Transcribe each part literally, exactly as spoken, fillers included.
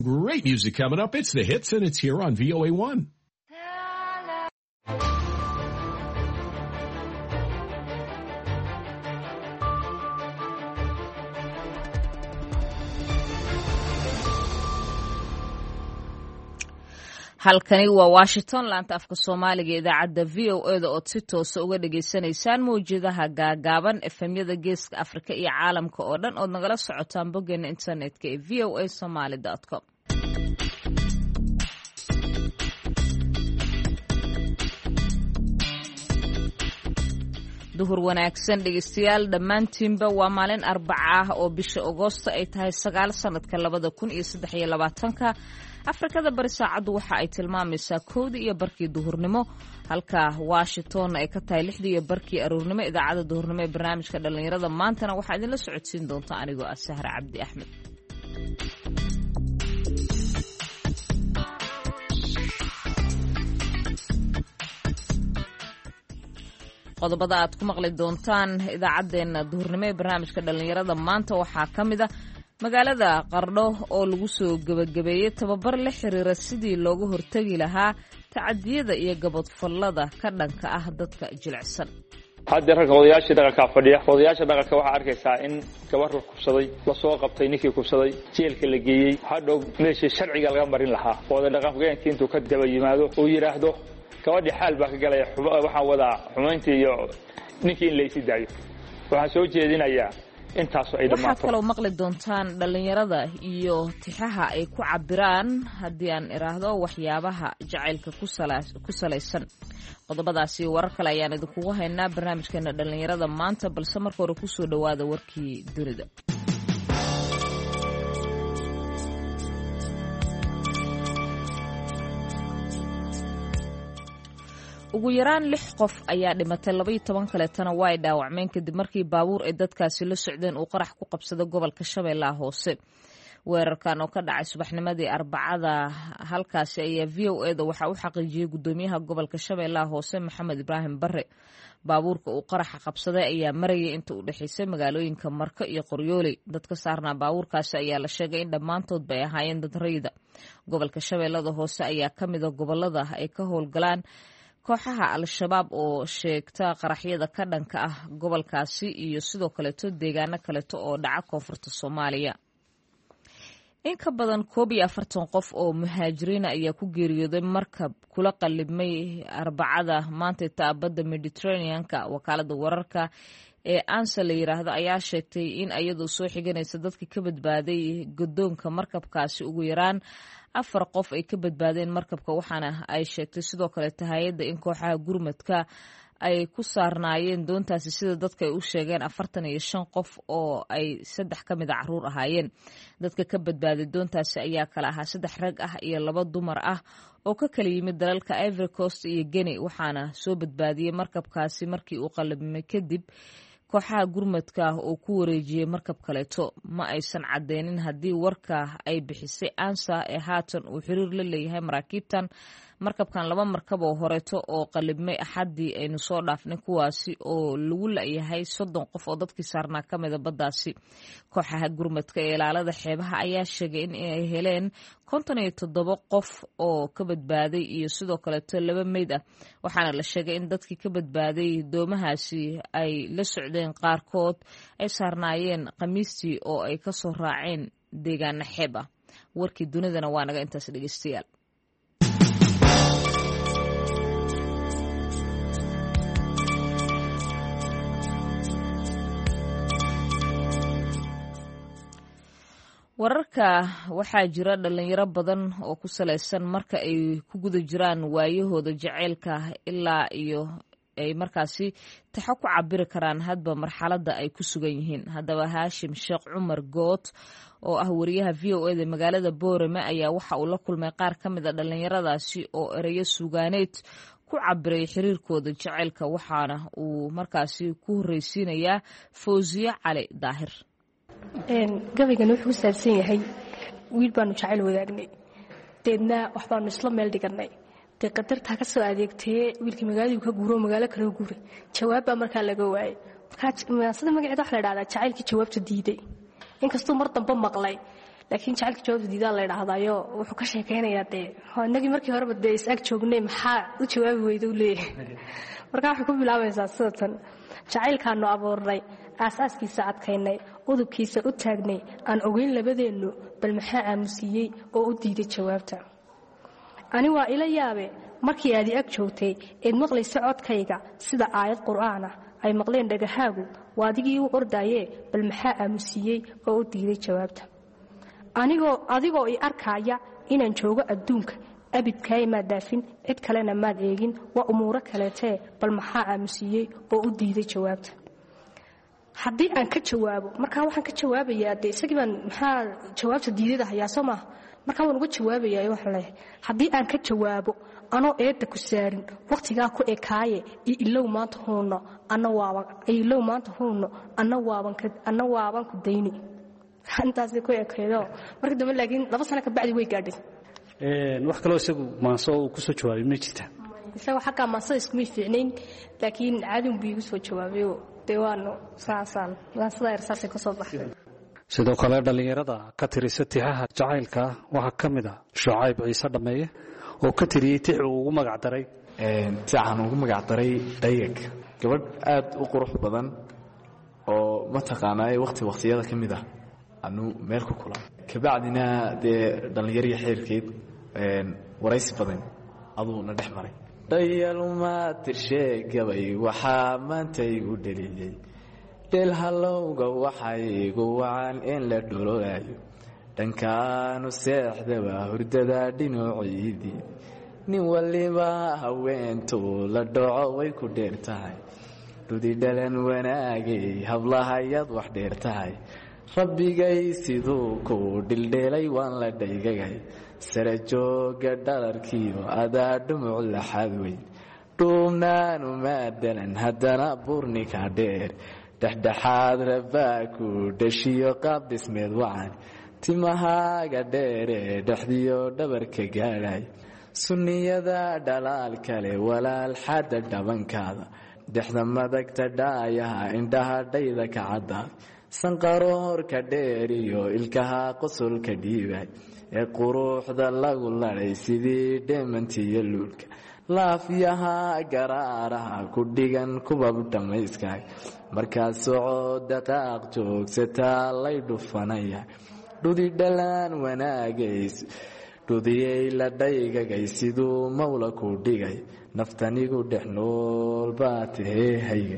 Great music coming up. It's The Hits, and it's here on V O A one. halkani waa Washington laanta afka Soomaaliga idaacadda V O A da oo si toos uga dhageysanaysaan mowjadaha gaagaaban F M-yada Geeska Afrika iyo caalamka oo dhan oo nagala socotaan boggeena internetka ee v o a somali dot com. duhur wanaagsan dhegeystayaal dhammaantiinba waa maalin Arbaca ah oo bisha Agoosto ay tahay sagaal sanadka labada kun iyo saddex iyo labaatanka. Afrikada bari saacadu waxa ay tilmaamaysaa kowda iyo barkii duhurnimo halka Washington ay ka tahay lixda iyo barkii aroornimo. Idaacadda duhurnimo ee barnaamijka dhalinyarada maantana waxaa idinla socodsiin doonta anigoo ah Sahra Cabdi Axmed. qodobada aad ku maqli doontaan idaacadeena duhurnimo ee barnaamijka dhalinyarada maanta waxaa ka mid ah magaalada Qardho oo lagu soo gabagabeeyay tababar la xiriira sidii looga hortagi lahaa tacadiyada iyo gabadfalada ka dhanka ah dadka jilicsan. hadda rag odayaasha dhaqanka fadhiya odayaasha dhaqanka waxa arkaysaa in gabar la kubsaday la soo qabtay ninkii kubsaday jeelka la geeyay hadhow meeshii sharciga laga marin lahaa oo dhaqanka intuu ka daba yimaado oo yiraahdo gabadhi xaal baa ka galay waxaan wadaa xumayntii iyo ninkii in la isi daayo. waxaan soo jeedinayaa intaas ay dhamaato. waxaad kaloo maqli doontaan dhalinyarada iyo tixaha ay ku cabiraan haddii aan iraahdo waxyaabaha jacaylka ku salaysan. qodobadaasi warar kale ayaan idinkugu haynaa barnaamijkeena dhalinyarada maanta, balse marka hore kusoo dhawaada warkii dunida. ugu yaraan lix qof ayaa dhimatay laba iyo toban kaleetana waa ay dhaawacmeen kadib markii baabuur ay dadkaasi la socdeen uu qarax ku qabsaday gobolka Shabeellaha Hoose. weerarkan oo ka dhacay subaxnimadii Arbacada halkaasi ayaa V O A da waxa uu xaqiijiyay gudoomiyaha gobolka Shabeellaha Hoose Maxamed Ibraahim Barre. baabuurka uu qaraxa qabsaday ayaa marayay inta u dhaxaysay magaalooyinka Marko iyo Qoryooley. dadka saarnaa baabuurkaasi ayaa la sheegay in dhammaantood bay ahaayeen dad rayid ah. gobolka Shabeellada Hoose ayaa ka mid ah gobolada ay ka howlgalaan kooxaha Al-Shabaab oo sheegta qaraxyada ka dhanka ah gobolkaasi iyo sidoo kaleeto deegaano kaleeto oo dhaca koonfurta Soomaaliya. in ka badan koob iyo afartan qof oo muhaajiriin ayaa ku geeriyooday markab kula qalibmay Arbacada maanta taabada Mediterranean-ka. wakaalada wararka ee ANSA la yiraahdo ayaa sheegtay in ayadu soo xiganaysa dadka ka badbaaday godoonka markabkaasi ugu yaraan afar qof ay ka badbaadeen markabka, waxaana ay sheegtay sidoo kale hay'adda in kooxaha gurmadka ay ku saarnaayeen doontaasi sida dadka ay u sheegeen afartan iyo shan qof oo ay saddex ka mid ah caruur ahaayeen. dadka ka badbaaday doontaasi ayaa kala ahaa saddex rag ah iyo laba dumar ah oo ka kala yimid dalalka Ivory Coast iyo Guinea, waxaana soo badbaadiyay markabkaasi markii uu qalibmay kadib kooxaha gurmadka oo ku wareejiyay markab kaleeto. ma aysan cadeynin haddii warka ay bixisay ANSA ee haatan uu xiriir la leeyahay maraakiibtan. markabkan laba markab oo horeeto oo qalibmay Axadii aynu soo dhaafnay kuwaasi oo lagu laayahay soddon qof oo dadkii saarnaa ka mid a baddaasi. kooxaha gurmadka ee ilaalada xeebaha ayaa sheegay in ay heleen konton iyo toddoba qof oo ka badbaaday iyo sidoo kaleeto laba meyd ah, waxaana la sheegay in dadkii ka badbaaday doomahaasi ay la socdeen qaarkood ay saarnaayeen khamiistii oo ay ka soo raaceen deegaano xeeb ah. warkii dunidana waa naga intaas dhegeystayaal. wararka waxaa jira dhalinyaro badan oo ku salaysan marka ay ku guda jiraan waayahooda jaceylka ilaa iyo ay markaasi taxo ku cabiri karaan hadba marxaladda ay ku sugan yihiin. haddaba Haashim Sheekh Cumar Good oo ah wariyaha V O A da magaalada Boorame ayaa waxa uu la kulmay qaar ka mid a dhalinyaradaasi oo ereyo suugaaneed ku cabiray xiriirkooda jaceylka, waxaana uu markaasi ku horeysiinayaa Fawziya Cali Daahir. gabaygan wuxuu ku saabsan yahay wiil baanu jacayl wadaagnay, deedna wax baanu isla meel dhiganay. dee qadartaa ka soo adeegtee wiilkii magaaladii ka guuro magaalo kale u guuray. jawaab baa markaa laga waayay. markaa sida magaceeda waxa la dhahdaa jacaylkii jawaabta diiday. inkastuu mar dambe maqlay laakiin jacaylka jawaabta diidaa la yidhaahdaayo wuxuu ka sheekaynayaa dee inagii markii horeba dee is ag joognay maxaa u jawaabi weyda u leeyahay markaa waxay ku bilaabaysaa sidatan jacaylkaanu abuurnay aasaaskiisa adkaynay udubkiisa u taagnay aan ogeyn labadeennu bal maxaa aamusiiyey oo u diiday jawaabta ani waa ila yaabe markii aad i ag joogtay eed maqlaysa codkayga sida aayad qur'aan ah ay maqleen dhagahaagu waa adigii u ordaayee bal maxaa aamusiiyey oo u diiday jawaabta anigoo adigoo i arkaaya inaan joogo adduunka abidkaay maad daafin cid kalena maad eegin waa umuuro kaleetee bal maxaa aamusiiyey oo u diiday jawaabta haddii aan ka jawaabo markaa waxaan ka jawaabayaa dee isagii baan maxaa jawaabta diidada hayaa soo maaha markaa waan uga jawaabayaa waxaan leeyahay haddii aan ka jawaabo anoo eedda ku saarin wakhtigaa ku ekaaye iyo ilow maanta huunno anna waaban ilow maanta huunno anna waaban anna waaban ku dayni intaasay ku ekaydo marka dambe laakiin laba sano ka bacdi way gaadhay wax kaloo isagu maanso uu ku soo jawaabay ma jirta isagoo xaggaa maansada iskuma fiicnayn laakiin caadun buu igu soo jawaabayo dee waanu saasaan maansada ersaasay ka soo baxday sidoo kale dhallinyarada ka tirisa tixaha jacaylka waxaa ka mid a Shucayb Ciise Dhameeye oo ka tiriyey tix uu ugu magac daray tixan ugu magac daray Dayag gabadh aad u qurux badan oo mataqaanaa waqti waqtiyada ka mid ah anu meel ku kulan kabacdina dee dhalinyaro xeerkeed een waraysi badan aduu na dhex maray dayaluma tirshay gabay waxa maanta igu dhaliyay del halowga waxay igu wacan in la dhulooyo dhankaanu seexdaba hurdada dhinaciidii nin waliba haweentu la dhaco way ku dheertahay dudi dhalan wanaagay hablahayad wax dheertahay rabbigay siduu ku dhildheelay waan la dhaygagay sare jooga dhalarkiiyo adaa dhumuc laxad weyn dhuubnaanu maadalan haddana burnika dheer dhexdhexaad rabaa ku dhashiyo qaab dhismeed wacan timahaaga dheere dhexdiyo dhabarka gaadhay sunniyada dhalaal kale walaal xadda dhabankaada dhexda madagta dhaayaha indhaha dhayda ka caddaad sanqaroorka dheer iyo ilkaha qosolka dhiibay ee quruxda lagu ladhay sidii dheemantiyo luulka laafyaha garaaraha ku dhigan kubab dhammayskaay markaad socod dhaqaaq joogsataa lay dhufanaya dhudi dhalaan wanaagays dhudiyey la dhaygagay siduu mawla ku dhigay naftanigu dhex nool baa tahee hayga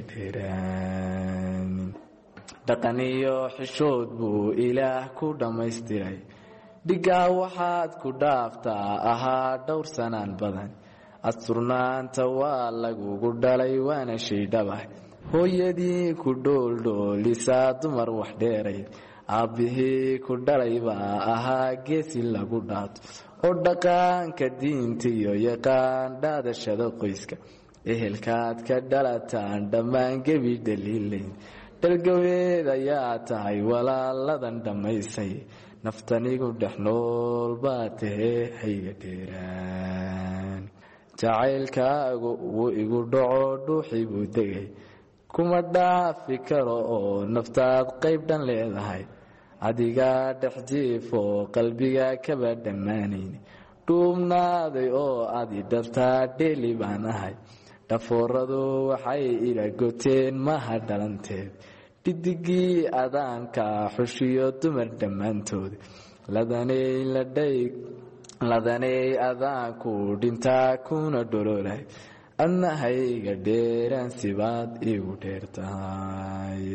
dheeraanin dhaqan iyo xishood buu ilaah ku dhammaystiray dhigaa waxaad ku dhaaftaa ahaa dhowr sanaan badan asturnaanta waa lagugu dhalay waana shay dhabah hooyadii ku dhooldhoolisaa dumar wax dheeray aabbihii ku dhalay baa ahaa geesi lagu dhaato oo dhaqaanka diinta iyo yaqaan dhaadashada qoyska ehelkaad ka dhalataan dhammaan gebi dhaliilayn dhalgaweed ayaa tahay walaaladan dhammaysay naftanigu dhex nool baa tahee hayga dheeraan jacaylkaagu wuu igu dhaco dhuuxii buu degay kuma dhaafi karo oo naftaad qayb dhan leedahay adigaa dhex jiifoo qalbiga kaba dhammaanayn dhuubnaaday oo adi dhabtaa dheeli baan ahay dhafooradu waxay ila goteen maha dhalanteed dhidigii adaanka xushiyo dumar dhammaantood ladanay ladhay ladanay adaanku dhintaa kuna dholoolay adna hayga dheeraan sibaad igu dheertahay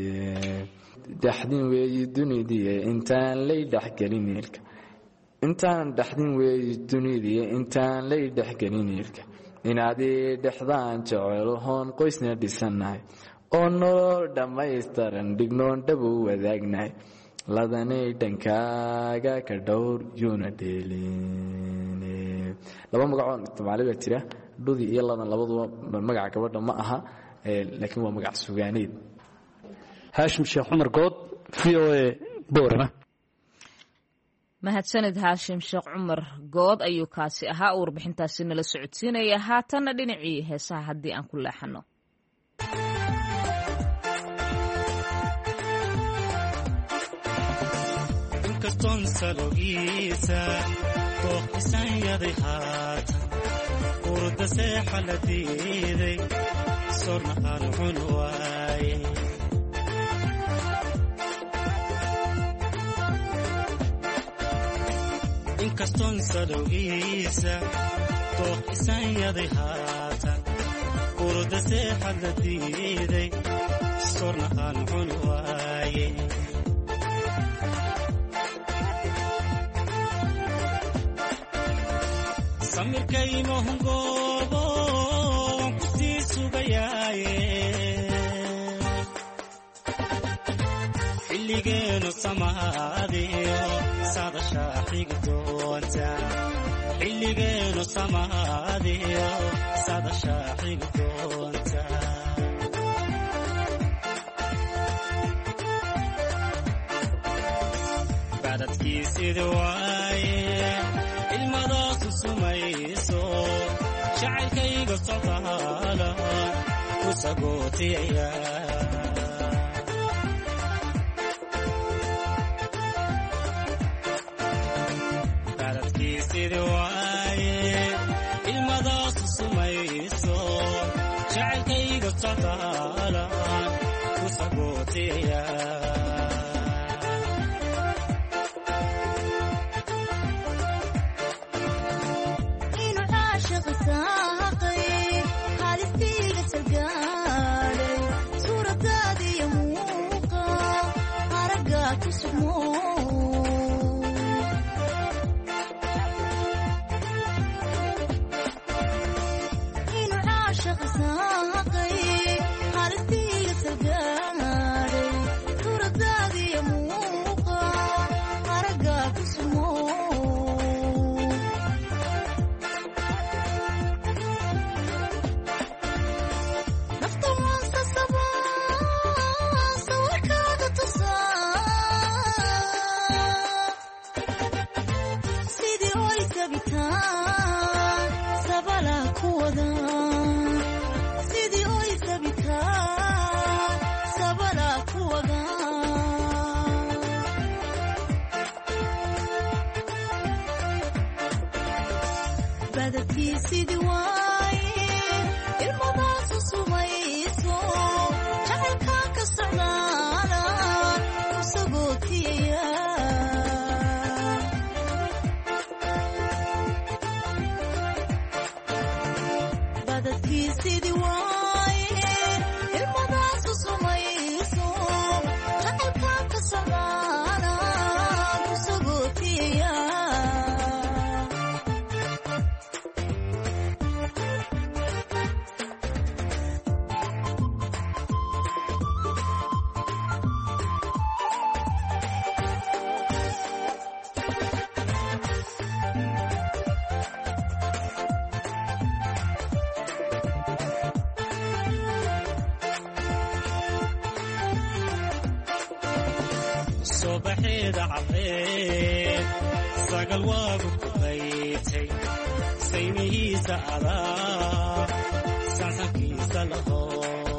dhaxdin weeyi dunidii intaan lay dhexgelin eelka intaan dhaxdin weeyi dunidii intaan lay dhexgelin eelka inaadii dhexdaan jecelahoon qoysna dhisanahay oo nolol dhammaystiran dhignoon dhabu wadaagnahay ladanay dhankaaga ka dhowr yuuna dheelin laba magacoon isticmaalay baa jira dhudi iyo ladan labaduba magaca gabadha ma aha laakiin waa magac sugaaneed haashim sheekh cumar good v o a boorama mahadsanid haashim sheekh cumar good ayuu kaasi ahaa uu warbixintaasi nala socodsiinaya haatanna dhinacii heesaha haddii aan ku leexano inkastoo saloogiisa tooqisan yaday haatan urda seexa la diiday sorna aan cun waaye inkastoo saloogiisa tooqisan yaday haatan urda seexa la diiday sorna aan cun waaye samirkayma hungoobo waan ku sii sugayaaye xilligeenu samaadiyo saadashaa xigi doonta xilligeenu samaadiyo saadashaa xigi doonta badadkiisidi waaye ilmadaasu sumayso jacaylkayga socdaala ku sagootiyaya badadkiisidi waaye ilmadaasu sumayso jacaylkayga socdaala ku sagootiyaya صباحيد عطيت ساقل واقف بيتي سيمي سألا ساسكي سلهو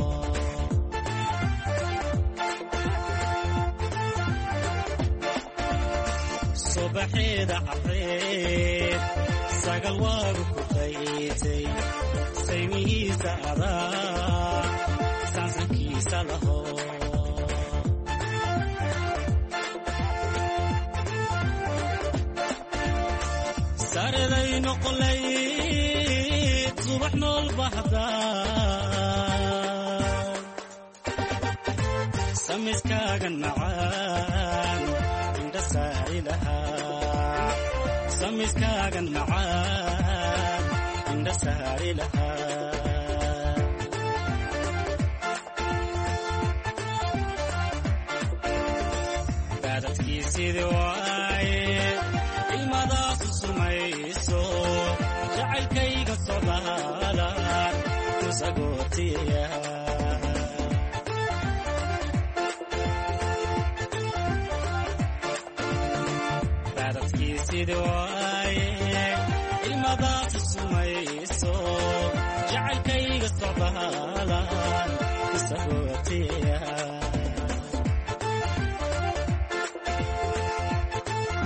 صباحيد عطيت ساقل واقف بيتي سيمي سألا ساسكي سلهو ساردين قليت صبحنا البحضان سمس كاغن معان عند سائلها سمس كاغن معان عند سائلها بعدت كيسي دواي المضاس سميسو جعل كيغ الصلاة تسقوتيا بعدت كيسي دواي المضاس سميسو جعل كيغ الصلاة تسقوتيا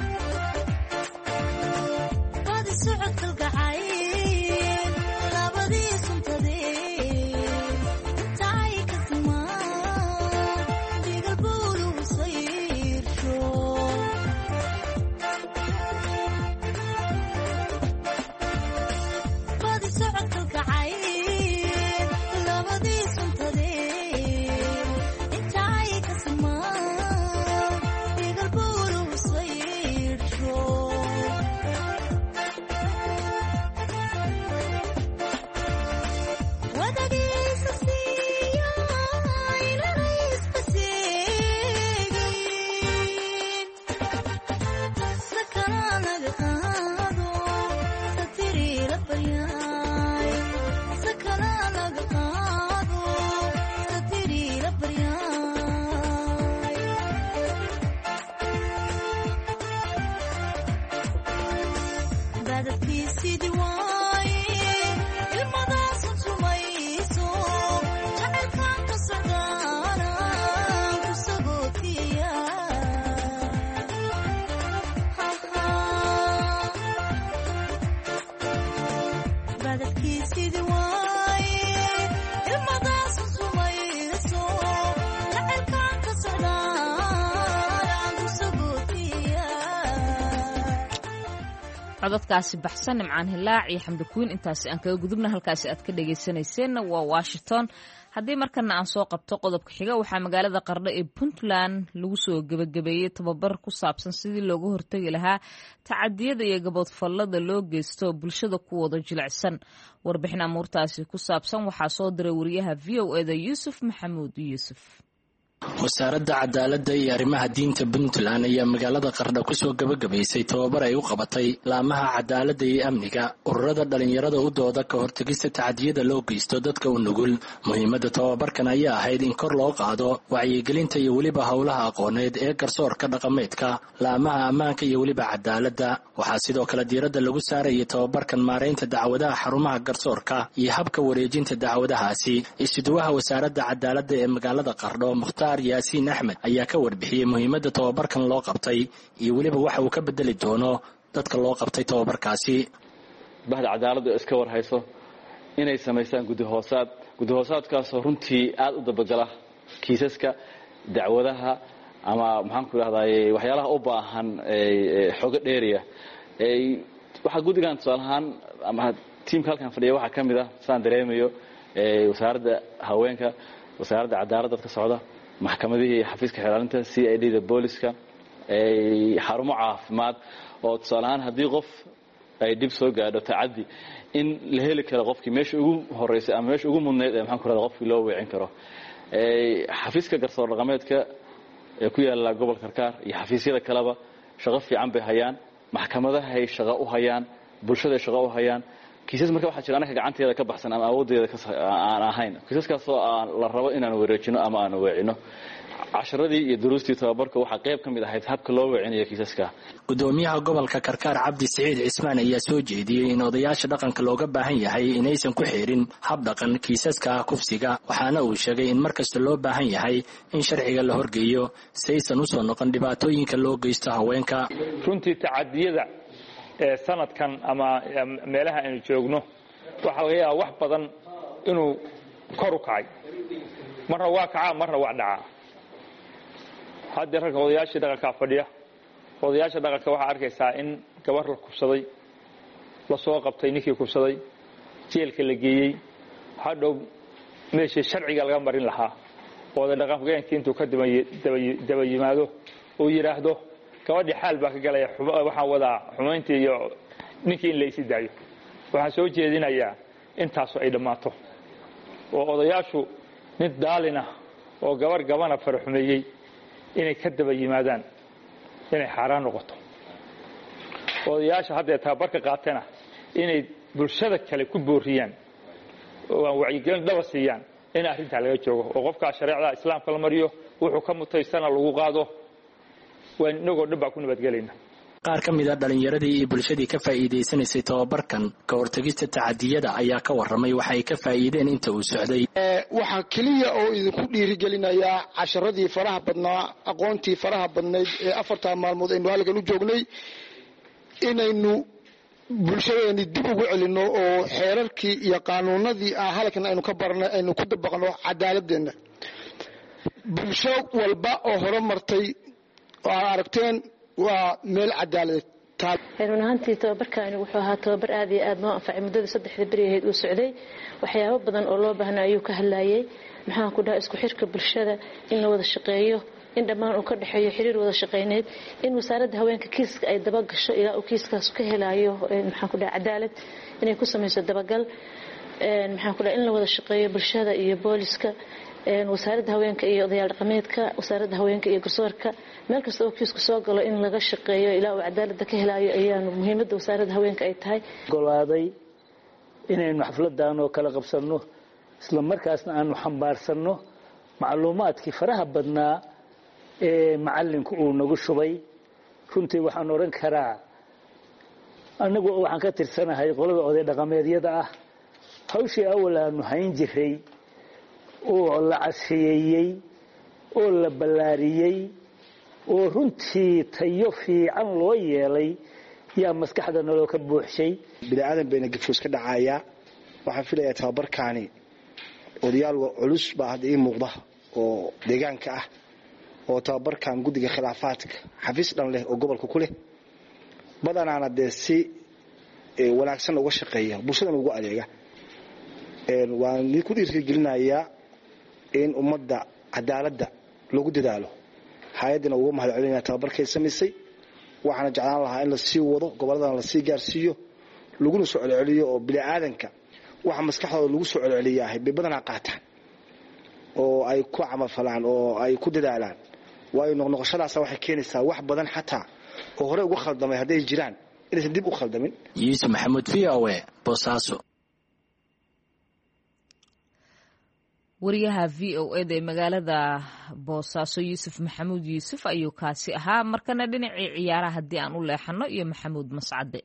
codadkaasi baxsan nimcaan hilaac iyo xamdi kuwiin intaasi aan kaga gudubna halkaasi aad ka dhagaysanayseena waa Washington. haddii markana aan soo qabto qodobka xiga waxaa magaalada Qardho ee Puntland lagu soo gabagabeeyey tababar ku saabsan sidii looga hortagi lahaa tacadiyada iyo gaboodfallada loo geysto bulshada ku wada jilicsan. warbixin amuurtaasi ku saabsan waxaa soo diray wariyaha V O A da Yuusuf Maxamuud Yuusuf. wasaaradda cadaaladda iyo arrimaha diinta Puntland ayaa magaalada Qardho ku soo gabagabaysay tababar ay u qabatay laamaha cadaaladda iyo amniga ururada dhalinyarada u dooda ka hortagista tacadiyada loo geysto dadka u nugul. muhiimadda tababarkan ayaa ahayd in kor loo qaado wacyigelinta iyo weliba howlaha aqooneed ee garsoorka dhaqameedka laamaha ammaanka iyo weliba cadaaladda. waxaa sidoo kale diiradda lagu saarayay tababarkan maareynta dacwadaha xarumaha garsoorka iyo habka wareejinta dacwadahaasi. isuduwaha wasaaradda cadaaladda ee magaalada Qardho Mukhtaar yaasiin axmed ayaa ka warbixiyey muhiimadda tababarkan loo qabtay iyo weliba waxa uu ka bedeli doono dadka loo qabtay tababarkaasi. bahda cadaaladdu iska warhayso inay samaystaan guddi hoosaad guddi hoosaadkaasoo runtii aad u dabagala kiisaska dacwadaha ama maxaan ku idhahdaye waxyaalaha u baahan xogo dheeriya. waxaa guddigan tusaale ahaan ama tiimka halkan fadhiya waxaa ka mid ah saan dareemayo wasaaradda haweenka, wasaaradda cadaaladda ka socda, maxkamadihii xafiiska xeelaalinta, C I D da booliska, xarumo caafimaad oo tusaale ahaan haddii qof ay dhib soo gaadho tacaddi in la heli karo qofkii meesha ugu horeysay ama meesha ugu mudnayd ee maxaan ku rahdaa qofkii loo weecin karo. xafiiska garsoor dhaqameedka ee ku yaala gobolka Karkaar iyo xafiisyada kaleba shaqo fiican bay hayaan, maxkamadahay shaqo u hayaan, bulshada shaqo u hayaan. kiisas marka waxaa jira anaka gacanteeda ka baxsan ama awoodeeda aan ahayn kiisaskaasoo aan la rabo inaan wareejino ama aan weecino. casharadii iyo duruustii tababarka waxaa qayb ka mid ahayd habka loo weecinayo kiisaska. gudoomiyaha gobolka Karkaar Cabdi Saciid Cismaan ayaa soo jeediyey in odayaasha dhaqanka looga baahan yahay inaysan ku xirin hab dhaqan kiisaska kufsiga, waxaana uu sheegay in markasta loo baahan yahay in sharciga la horgeeyo si aysan u soo noqon dhibaatooyinka loo geysto haweenka. runtii tacadiyada ee sanadkan ama meelaha aynu joogno waxa laga yaabaa wax badan inuu kor u kacay, marna waa kacaa marna waa dhacaa. haddii ragga odayaashii dhaqanka fadhiya odayaasha dhaqanka waxaa arkaysaa in gabar la kubsaday la soo qabtay ninkii kubsaday jeelka la geeyey hadhow meeshii sharciga laga marin lahaa oday dhaqanka intuu ka daba yimaado uu yidhaahdo gabadhii xaal baa ka galaya waxaan wadaa xumayntii iyo ninkii in la isi daayo. waxaan soo jeedinayaa intaasu ay dhammaato oo odayaashu nin daalina oo gabar gabana faraxumeeyey inay ka daba yimaadaan inay xaaraan noqoto. odayaasha hadday tababarka qaatana inay bulshada kale ku booriyaan oo aan wacyigelin dhaba siiyaan in arrintaa laga joogo oo qofkaa shareecada islaamka la mariyo wuxuu ka mutaysana lagu qaado. waan inagoo dhan baa ku nabadgelayna. qaar ka mid a dhalinyaradii iyo bulshadii ka faa'iidaysanaysay tababarkan ka hortagista tacadiyada ayaa ka warramay waxa ay ka faa'iideen inta uu socday. waxaa keliya oo idinku dhiirigelinayaa casharadii faraha badnaa aqoontii faraha badnayd ee afartaa maalmood aynu halkan u joognay inaynu bulshadeeni dib ugu celinno oo xeerarkii iyo qaanuunadii ah halkan aynu ka barnay aynu ku dabaqno cadaaladeenna. bulsho walba oo hore martay waxaad aragteen waa meel cadaaladeed. run ahaantii tababarkaani wuxuu ahaa tababar aad iyo aad noo anfacay. muddada saddexda beri ahayd uu socday waxyaabo badan oo loo baahnaa ayuu ka hadlayay. maxaan ku dhaha isku xirka bulshada in la wada shaqeeyo, in dhammaan uu ka dhexeeyo xiriir wada shaqeyneed, in wasaaradda haweenka kiiska ay dabagasho ilaa uu kiiskaas ka helayo maxaan ku dhaha cadaalad inay ku samayso dabagal. maxaan ku dhaha in la wada shaqeeyo bulshada iyo booliska, wasaaradda haweenka iyo odayaal dhaqameedka, wasaaradda haweenka iyo garsoorka, meel kasta oo kiisku soo galo in laga shaqeeyo ilaa uu cadaaladda ka helayo ayaanu muhiimadda wasaaradda haweenka ay tahay. golaaday inaynu xafladan oo kala qabsanno isla markaasna aanu xambaarsanno macluumaadkii faraha badnaa ee macallinku uu nagu shubay. runtii waxaan oran karaa anagu waxaan ka tirsanahay qolada oday dhaqameedyada ah hawshii awal aanu hayn jiray oo la casriyeeyey oo la ballaariyey oo runtii tayo fiican loo yeelay yaa maskaxda naloo ka buuxshay bini'aadan bayna gafos ka dhacayaa waxaan filayaa tababarkaani odayaal culus baa hadda ii muuqda oo deegaanka ah oo tababarkan guddiga khilaafaadka xafiis dhan leh oo gobolka ku leh badanaana dee si wanaagsan uga shaqeeya bulshadan ugu adeega waan ku dhiirigelinayaa in ummadda cadaaladda lagu dadaalo hay-addana uga mahadcelinaya tababarkay samaysay waxaana jeclaan lahaa in la sii wado gobolladana la sii gaarsiiyo laguna soo celceliyo oo bini'aadanka waxa maskaxdooda lagu soo celceliyahay bay badanaa qaataan oo ay ku camafalaan oo ay ku dadaalaan waayo noqnoqoshadaasa waxay keenaysaa wax badan xataa oo hore uga khaldamay hadday jiraan inaysan dib u khaldamin. yuusuf maxamuud v o a boosaaso. wariyaha v o eda ee magaalada boosaaso yuusuf maxamuud yuusuf ayuu kaasi ahaa. markana dhinacii ciyaaraha haddii aan u leexano iyo maxamuud mascade.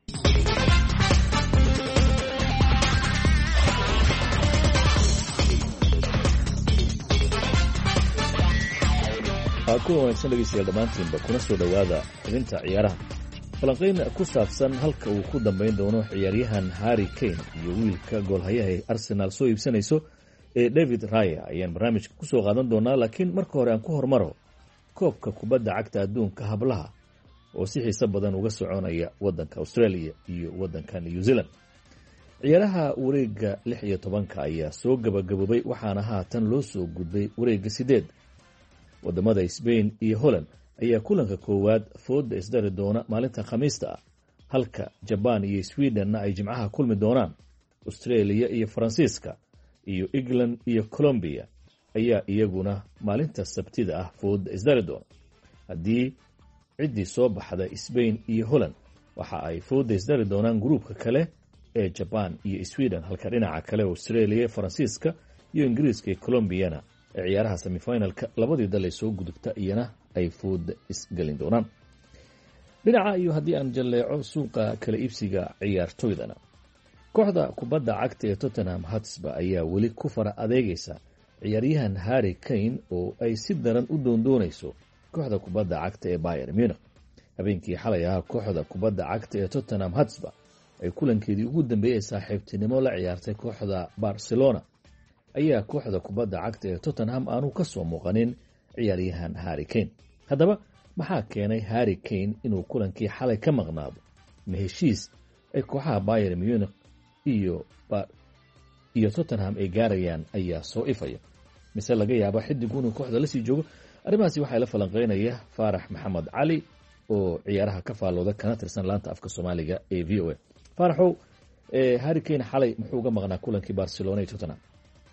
ku wanaagsan dhegeystayaal dhammaantiinba kuna soo dhowaada xubinta ciyaaraha. falanqayn ku saabsan halka uu ku dambayn doono ciyaaryahan Harry Kane iyo wiilka goolhayaha ee Arsenal soo iibsanayso ee David Raya ayaan barnaamijka ku soo qaadan doonaa. laakiin marka hore aan ku hormaro koobka kubadda cagta adduunka hablaha oo si xiiso badan uga soconaya waddanka Australia iyo waddanka New Zealand. ciyaaraha wareegga lix iyo tobanka ayaa soo gabagaboobay waxaana haatan loo soo gudbay wareegga sideed. wadamada Spain iyo Holland ayaa kulanka koowaad fooda isdari doona maalinta Khamiista ah, halka Japan iyo Sweden ay jimcaha kulmi doonaan. Australia iyo Faransiiska iyo England iyo Colombia ayaa iyaguna maalinta Sabtida ah fooda isdari doona. haddii ciddii soo baxda Spain iyo Holland waxa ay fooda isdari doonaan gruubka kale ee Japan iyo Sweden, halka dhinaca kale Australia, Faransiiska iyo Ingiriiska iyo Colombiana ee ciyaaraha semifinalka labadii dal ee soo gudubta iyana ay fooda isgelin doonaan. dhinaca iyo haddii aan jalleeco suuqa kala iibsiga ciyaartoydana, kooxda kubadda cagta ee Tottenham Hotspur ayaa weli ku fara adeegaysa ciyaaryahan Harry Kane oo ay si daran u doondoonayso kooxda kubadda cagta ee Bayern Munich. habeenkii xalay ahaa kooxda kubadda cagta ee Tottenham Hotspur ay kulankeedii ugu dambeeyay saaxiibtinimo la ciyaartay kooxda Barcelona ayaa kooxda kubadda cagta ee Tottenham aanu ka soo muuqanin ciyaaryahan Harry Kane. haddaba maxaa keenay Harry Kane inuu kulankii xalay ka maqnaado? ma heshiis ay kooxaha Bayern Munich iyo iyo Tottenham ay gaarayaan ayaa soo ifaya, mise laga yaaba xidig inuu kooxda la sii joogo? arrimahaasi waxaa la falanqeynaya Faarax Maxamed Cali oo ciyaaraha ka faalooda kana tirsan laanta afka Soomaaliga ee V O A. Faaraxow, Harry Kane xalay muxuu uga maqnaa kulankii Barcelona iyo Tottenham?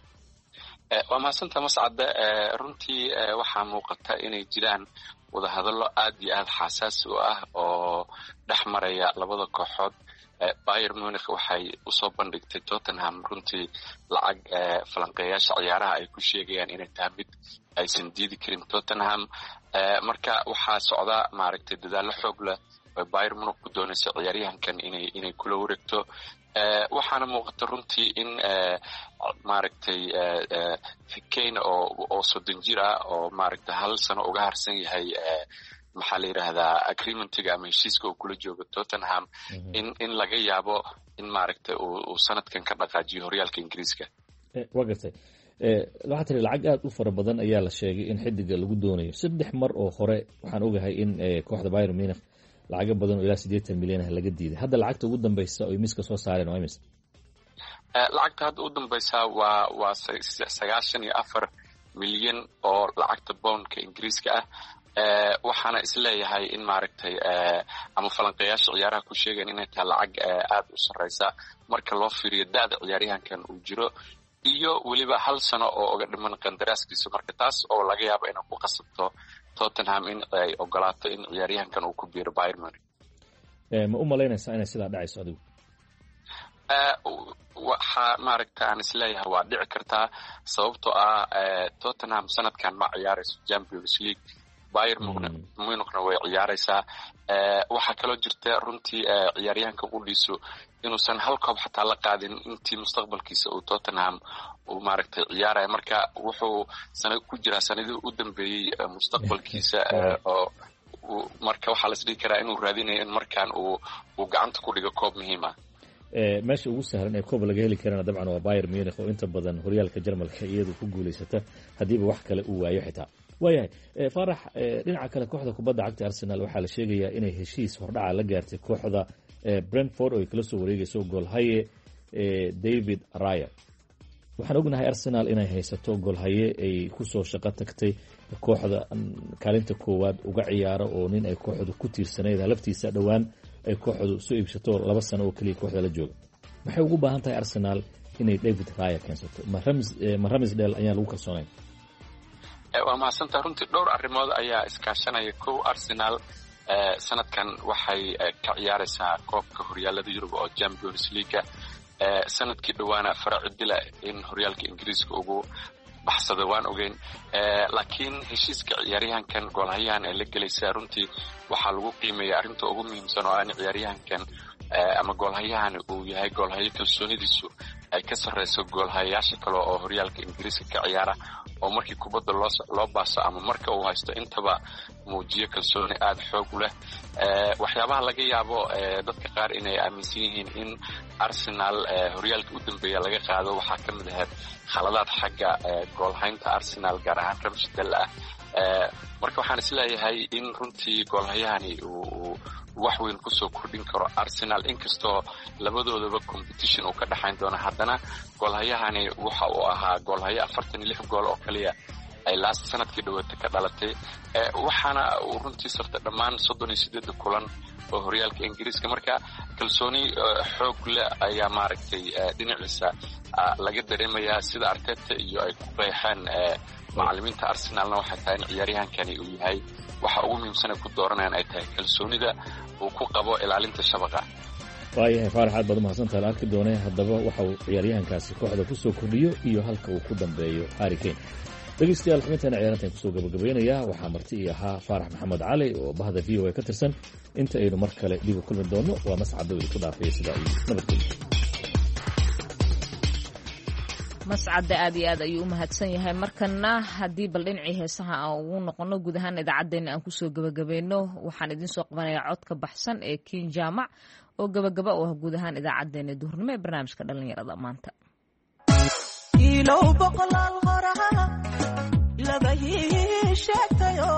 waa mahadsantaha Mascade. runtii waxaa muuqata inay jiraan wadahadallo aad iyo aad xasaasi u ah oo dhex maraya labada kooxood. Bayern Munich waxay usoo bandhigtay Tottenham runtii lacag falanqeeyaasha ciyaaraha ay ku sheegayaan inay tahay mid aysan diidi karin Tottenham. marka waxaa socda maaragtay dadaallo xoog leh oo Bayern Munich ku doonaysa ciyaaryahankan inay inay kula wareegto. waxaana muuqata runtii in maaragtay Kane oo oo soddon jir ah oo maaragtay hal sano uga harsan yahay maxaa la yiraahdaa agreementiga ama heshiiska uu kula joogo Tottenham in in laga yaabo in maaragtay uu sanadkan ka dhaqaajiyo horyaalka Ingiriiska. waa gartay. waxaa tiri lacag aad u fara badan ayaa la sheegay in xidiga lagu doonayo. saddex mar oo hore waxaan ogahay in kooxda Bayern Munich lacaga badan oo ilaa siddeetan milyan ah laga diiday. hadda lacagta ugu dambaysa oo miiska soo saareen waa imisa? lacagta hadda ugu dambaysa waa waa sagaashan iyo afar milyan oo lacagta poundka Ingiriiska ah. waxaana isleeyahay in maaragtay ama falanqeeyaasha ciyaaraha ku sheegeen inay tahay lacag aad u sarreysa marka loo fiiriyo da'da ciyaaryahankan uu jiro iyo weliba hal sano oo uga dhiman qandaraaskiisa. marka taas oo laga yaabo inay ku qasabto Tottenham in ay ogolaato in ciyaaryahankan uu ku biiro Bayern Munich. ma u malaynaysaa inay sidaa dhacayso adigu? waxaa maaragta aan isleeyahay waa dhici kartaa sababtoo ah Tottenham sanadkan ma ciyaarayso Champions League. Bayern Munich-na way ciyaaraysaa waxaa kaloo jirta runtii ciyaaryahanka u dhiso inuusan hal koob xataa la qaadin intii mustaqbalkiisa uu Tottenham uu maaragtay ciyaaraya marka wuxuu sanad ku jira sanadii u dambeeyay mustaqbalkiisa oo marka waxaa la isdhihi karaa inuu raadinayo in markaan uu uu gacanta ku dhigo koob muhiim ah meesha ugu sahlan ee koob laga heli karana dabcan waa Bayern Munich oo inta badan horyaalka Jarmalka iyadu ku guuleysata hadiiba wax kale uu waayo xitaa waayahay Farax dhinaca kale kooxda kubadda cagta Arsenal waxaa la sheegayaa inay heshiis hordhaca la gaartay kooxda Brentford oo ay kala soo wareegayso goolhaye David Raya waxaan ognahay Arsenal inay haysato goolhaye ay ku soo shaqo tagtay kooxda kaalinta koowaad uga ciyaaro oo nin ay kooxdu ku tiirsaneyd laftiisa dhawaan ay kooxdu soo iibsato laba sano oo kaliya kooxda la jooga maxay ugu baahan tahay Arsenal inay David Raya keensato ma Ramsdale ayaa lagu kalsoonay waa mahadsantahay runtii dhowr arrimood ayaa iskaashanaya kow Arsenal sanadkan waxay ka ciyaaraysaa koobka horyaalada Yurub oo Champions League sanadkii dhawaana faracidila in horyaalka Ingiriiska ugu baxsada waan ogeyn laakiin heshiiska ciyaaryahankan goolhayahan ee la galaysa runtii waxaa lagu qiimeeyaa arrinta ugu muhiimsan oo aan ciyaaryahankan ama goolhayahan uu yahay goolhayo kalsoonidiisu ay ka sarreyso goolhayaasha kale oo horyaalka Ingiriiska ka ciyaara oo markii kubadda loo loo baaso ama marka uu haysto intaba muujiyo kalsooni aad xoog leh waxyaabaha laga yaabo dadka qaar inay aaminsan yihiin in Arsenal horyaalka u dambeeya laga qaado waxaa ka mid ah khaladaad xagga goolhaynta Arsenal gaar ahaan Ramsdale ah marka waxaan isleeyahay in runtii goolhayahani uu wax weyn ku soo kordhin karo Arsenal inkastoo labadoodaba competition uu ka dhaxayn doono haddana goolhayahani waxa uu ahaa goolhaye afartan iyo lix gool oo kaliya ay last sanadkii dhawaata ka dhalatay waxaana uu runtii saftay dhammaan soddon iyo siddeed kulan oo horyaalka Ingiriiska marka kalsooni xoog leh ayaa maaragtay dhinaciisa laga dareemayaa sida Arteta iyo ay ku qeexeen macallimiinta Arsenalna waxay tahay in ciyaaryahankani uu yahay waxa ugu muhiimsan ee ku dooranayaan ay tahay kalsoonida uu ku qabo ilaalinta shabaqa waayahay Farax aad baad mahadsantahay la arki doonay haddaba waxa uu ciyaaryahankaasi kooxda ku soo kordhiyo iyo halka uu ku dambeeyo Harry Kane dhegeystayaal xubintan ciyaartan ku soo gabagabeynaya waxaa marti ii ahaa Farax Maxamed Cali oo bahda V O A ka tirsan inta aynu mar kale dib u kulmi doono waa mascad dawlad ku dhaafay sida ay nabadgelyo mascad aad iyo aad ayuu u mahadsan yahay markana haddii bal dhinacii heesaha aan ugu noqono guud ahaan idaacaddeenna aan kusoo gabagabayno waxaan idiin soo qabanayaa codka baxsan ee King Jaamac oo gabagaba u ah guud ahaan idaacaddeenna duhurnimo ee barnaamijka dhalinyarada maanta ilow boqolaal qoraha laga sheegtayo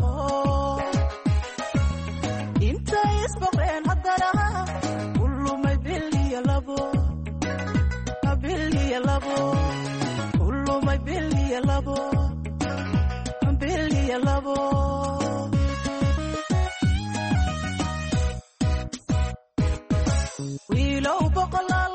inta isbaqeen haddana kulumay biliya labo biliya labo kulumay biliya labo biliya labo wiilow boqolaal